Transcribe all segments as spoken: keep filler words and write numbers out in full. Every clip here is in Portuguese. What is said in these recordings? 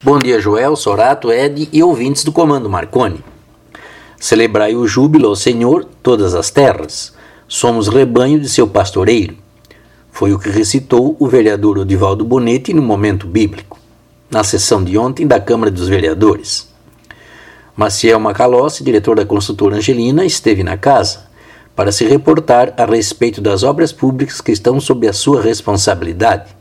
Bom dia, Joel, Sorato, Ed e ouvintes do Comando Marconi. Celebrai o júbilo ao Senhor todas as terras. Somos rebanho de seu pastoreiro. Foi o que recitou o vereador Odivaldo Bonetti no momento bíblico, na sessão de ontem da Câmara dos Vereadores. Maciel Macalossi, diretor da construtora Angelina, esteve na casa para se reportar a respeito das obras públicas que estão sob a sua responsabilidade.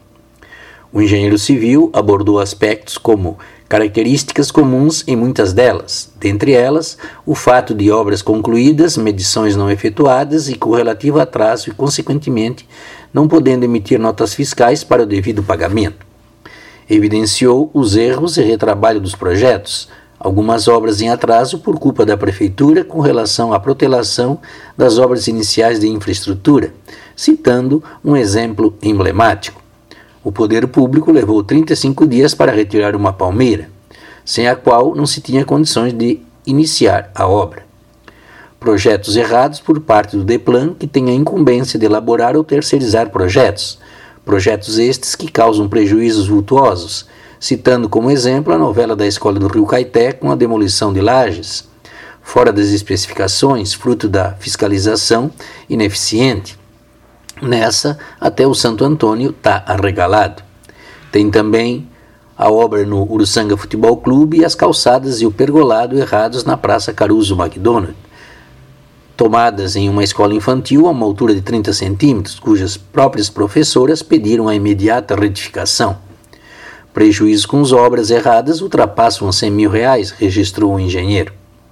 O engenheiro civil abordou aspectos como características comuns em muitas delas, dentre elas o fato de obras concluídas, medições não efetuadas e com relativo atraso e, consequentemente, não podendo emitir notas fiscais para o devido pagamento. Evidenciou os erros e retrabalho dos projetos, algumas obras em atraso por culpa da Prefeitura com relação à protelação das obras iniciais de infraestrutura, citando um exemplo emblemático. O poder público levou trinta e cinco dias para retirar uma palmeira, sem a qual não se tinha condições de iniciar a obra. Projetos errados por parte do DEPLAN, que tem a incumbência de elaborar ou terceirizar projetos, projetos estes que causam prejuízos vultuosos, citando como exemplo a novela da Escola do Rio Caeté com a demolição de lajes, fora das especificações, fruto da fiscalização ineficiente. Nessa, até o Santo Antônio está arregalado. Tem também a obra no Uruçanga Futebol Clube e as calçadas e o pergolado errados na Praça Caruso MacDonald, tomadas em uma escola infantil a uma altura de trinta centímetros, cujas próprias professoras pediram a imediata retificação. Prejuízos com as obras erradas ultrapassam cem mil reais, registrou o engenheiro.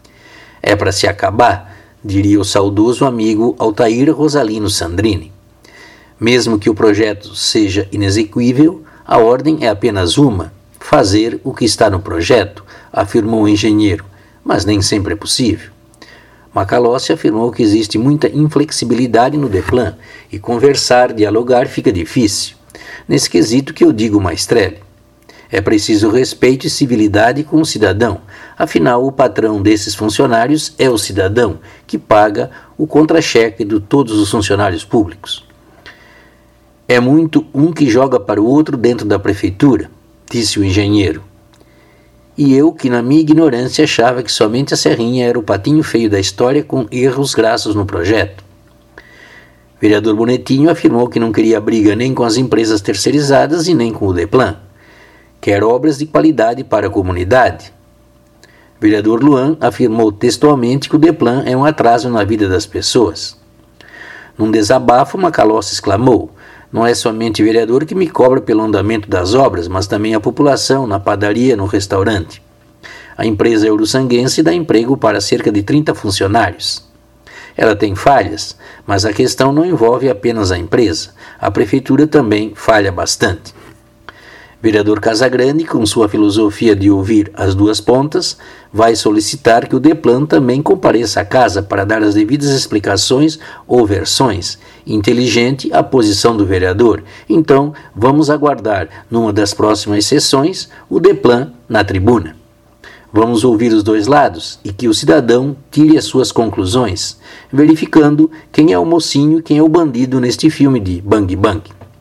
É para se acabar, diria o saudoso amigo Altair Rosalino Sandrini. Mesmo que o projeto seja inexequível, a ordem é apenas uma: fazer o que está no projeto, afirmou o engenheiro, mas nem sempre é possível. Macalossi afirmou que existe muita inflexibilidade no DEPLAN e conversar, dialogar fica difícil. Nesse quesito que eu digo, Maestrelli, é preciso respeito e civilidade com o cidadão, afinal o patrão desses funcionários é o cidadão, que paga o contra-cheque de todos os funcionários públicos. É muito um que joga para o outro dentro da prefeitura, disse o engenheiro. E eu, que na minha ignorância achava que somente a Serrinha era o patinho feio da história com erros grassos no projeto. O vereador Bonetinho afirmou que não queria briga nem com as empresas terceirizadas e nem com o DEPLAN. Quer obras de qualidade para a comunidade. O vereador Luan afirmou textualmente que o DEPLAN é um atraso na vida das pessoas. Num desabafo, Macalossi exclamou: não é somente o vereador que me cobra pelo andamento das obras, mas também a população, na padaria, no restaurante. A empresa é uruçanguense e dá emprego para cerca de trinta funcionários. Ela tem falhas, mas a questão não envolve apenas a empresa. A prefeitura também falha bastante. Vereador Casagrande, com sua filosofia de ouvir as duas pontas, vai solicitar que o DEPLAN também compareça à casa para dar as devidas explicações ou versões. Inteligente a posição do vereador. Então, vamos aguardar, numa das próximas sessões, o DEPLAN na tribuna. Vamos ouvir os dois lados e que o cidadão tire as suas conclusões, verificando quem é o mocinho e quem é o bandido neste filme de Bang Bang.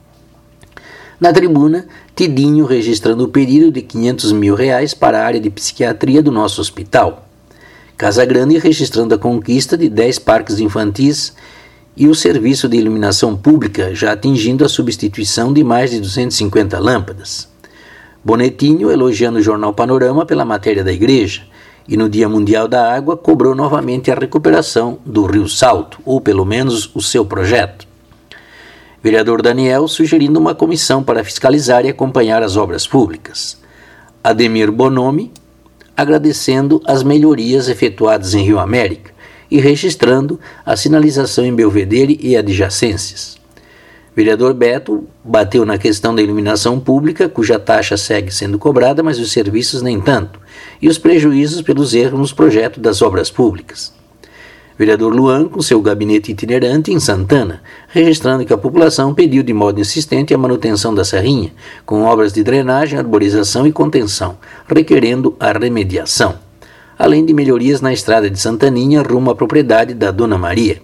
Na tribuna, Tidinho registrando o pedido de quinhentos mil reais para a área de psiquiatria do nosso hospital. Casagrande registrando a conquista de dez parques infantis e o serviço de iluminação pública já atingindo a substituição de mais de duzentas e cinquenta lâmpadas. Bonetinho elogiando o jornal Panorama pela matéria da igreja e no Dia Mundial da Água cobrou novamente a recuperação do Rio Salto, ou pelo menos o seu projeto. Vereador Daniel sugerindo uma comissão para fiscalizar e acompanhar as obras públicas. Ademir Bonomi agradecendo as melhorias efetuadas em Rio América e registrando a sinalização em Belvedere e adjacências. Vereador Beto bateu na questão da iluminação pública, cuja taxa segue sendo cobrada, mas os serviços nem tanto, e os prejuízos pelos erros nos projetos das obras públicas. Vereador Luan, com seu gabinete itinerante em Santana, registrando que a população pediu de modo insistente a manutenção da serrinha, com obras de drenagem, arborização e contenção, requerendo a remediação, além de melhorias na estrada de Santaninha rumo à propriedade da Dona Maria.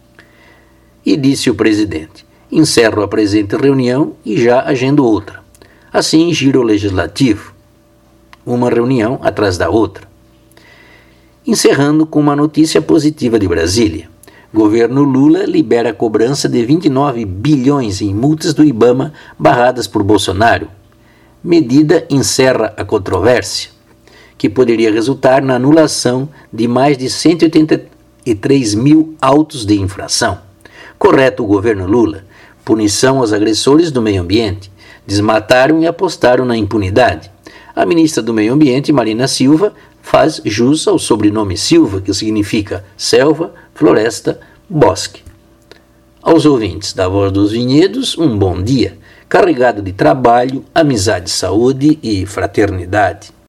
E disse o presidente: encerro a presente reunião e já agendo outra. Assim gira o legislativo. uma reunião atrás da outra. Encerrando com uma notícia positiva de Brasília. Governo Lula libera a cobrança de vinte e nove bilhões em multas do IBAMA barradas por Bolsonaro. Medida encerra a controvérsia, que poderia resultar na anulação de mais de cento e oitenta e três mil autos de infração. Correto o governo Lula. Punição aos agressores do meio ambiente. Desmataram e apostaram na impunidade. A ministra do Meio Ambiente, Marina Silva, faz jus ao sobrenome Silva, que significa selva, floresta, bosque. Aos ouvintes da Voz dos Vinhedos, um bom dia, carregado de trabalho, amizade, saúde e fraternidade.